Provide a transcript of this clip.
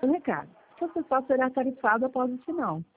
Outro recado. Seu pessoal será tarifado após o sinal.